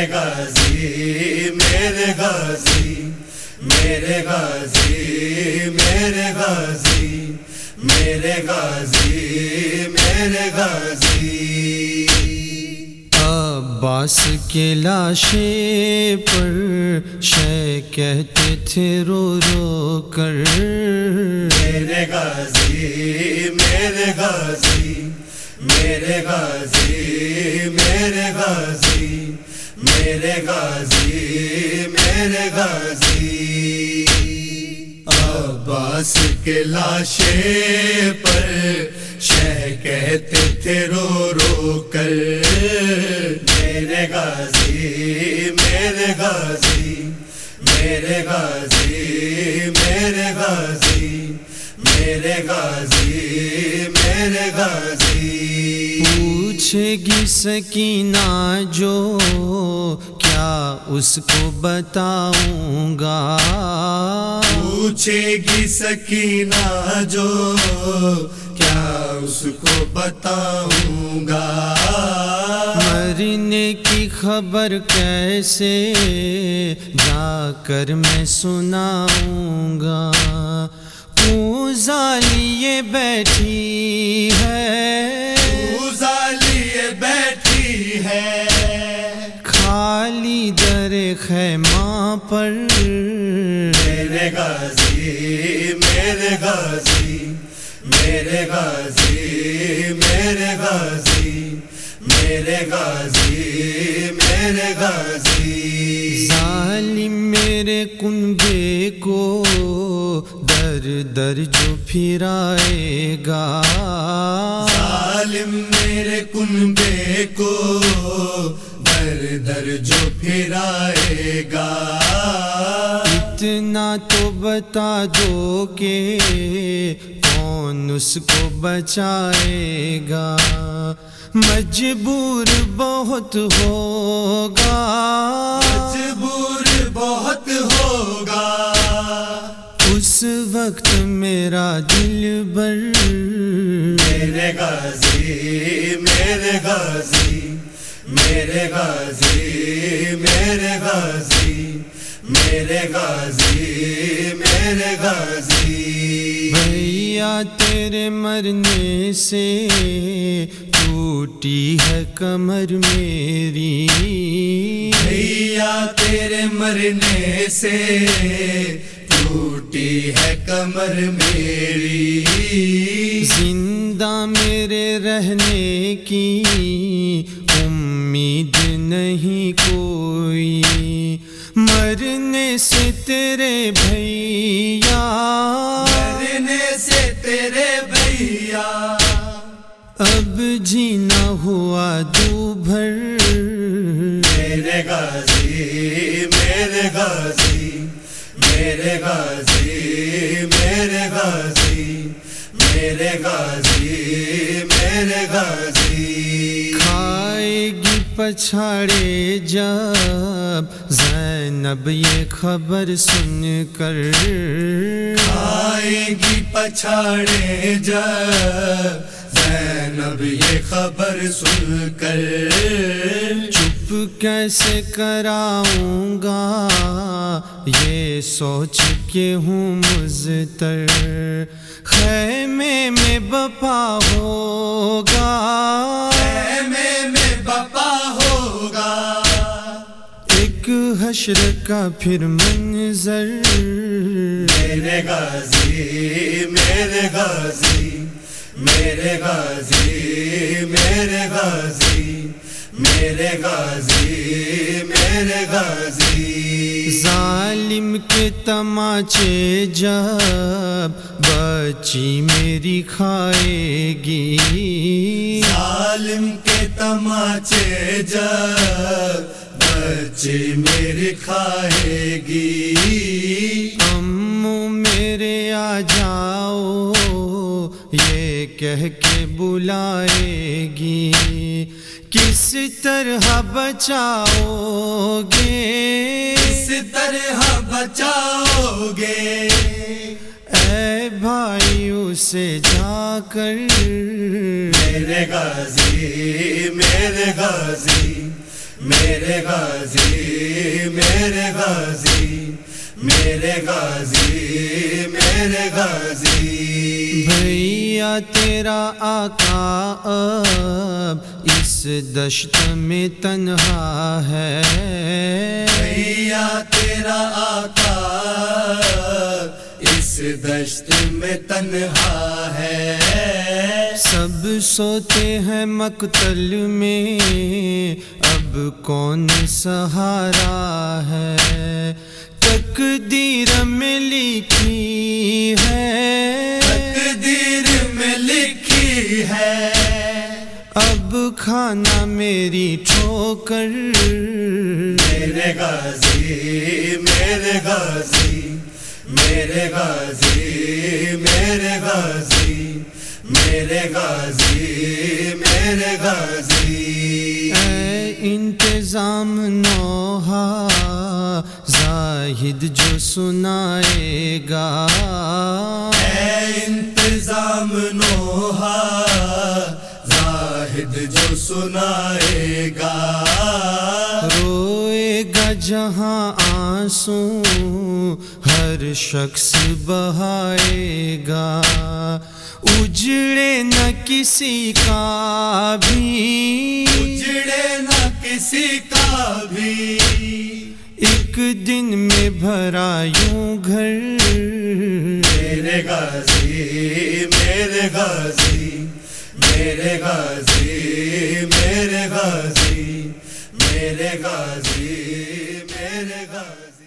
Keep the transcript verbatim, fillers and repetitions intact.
میرے غازی میرے غازی میرے غازی میرے غازی میرے غازی میرے غازی عباس کے لاشے پر شے کہتے تھے رو رو کر میرے غازی میرے غازی میرے غازی میرے غازی میرے غازی میرے غازی عباس کے لاشے پر شہ کہتے تھے رو رو کر میرے غازی میرے غازی میرے غازی میرے غازی میرے غازی میرے غازی پوچھے گی سکینہ جو کیا اس کو بتاؤں گا پوچھے گی سکینہ جو کیا اس کو بتاؤں گا مرنے کی خبر کیسے جا کر میں سناؤں گا پوزا لیے بیٹھی ہے پوزا لیے بیٹھی ہے خالی در خیمہ پر میرے غازی میرے غازی میرے غازی میرے غازی میرے غازی میرے غازی ظالم میرے کنبے کو در در جو پھرائے گا ظالم میرے کنبے کو در در جو پھرائے گا اتنا تو بتا دو کہ کون اس کو بچائے گا مجبور بہت ہوگا مجبور بہت ہوگا اس وقت میرا دل بر میرے غازی میرے غازی میرے غازی میرے غازی میرے غازی میرے غازی بھیا تیرے مرنے سے ٹوٹی ہے کمر میری بھیا تیرے مرنے سے ٹوٹی ہے کمر میری زندہ میرے رہنے کی امید نہیں کوئی مرنے سے تیرے بھیا مرنے سے تیرے بھیا اب جینا ہوا دو بھر میرے غازی میرے غازی میرے غازی میرے غازی میرے غازی میرے غازی کھائے گی پچھاڑے جب زینب یہ خبر سن کر آئے گی پچھاڑے جب زینب یہ خبر سن کر چپ کیسے کراؤں گا یہ سوچ کے ہوں مضطر خیمے میں بپا ہوگا خیمے میں بپا ہوگا ایک حشر کا پھر منظر میرے غازی میرے غازی میرے غازی میرے غازی میرے غازی میرے غازی ظالم کے تماچے جب بچی میری کھائے گی ظالم کے تماچے جب بچی میری کھائے گی امو میرے آ جاؤ یہ کہہ کے بلائے گی کس طرح بچاؤ گے کس طرح بچاؤ گے اے بھائی اسے جا کر میرے غازی میرے غازی میرے غازی میرے غازی میرے غازی میرے غازی بھیا تیرا آقا اب اس دشت میں تنہا ہے، بھیا تیرا آقا اس دشت میں تنہا ہے، سب سوتے ہیں مقتل میں اب کون سہارا ہے، تقدیر میں لکھی ہے، تقدیر میں لکھی ہے، اب کھانا میری ٹھوکر، میرے غازی میرے غازی میرے غازی میرے غازی میرے غازی میرے غازی اے انتظام نوحہ زاہد جو سنائے گا، اے انتظام نوحہ زاہد جو سنائے گا، روئے گا جہاں آنسو ہر شخص بہائے گا، اجڑے نہ کسی کا بھی، اجڑے نہ کسی کا بھی، ایک دن میں بھرا یوں گھر، میرے غازی میرے غازی میرے غازی میرے غازی میرے غازی میرے غازی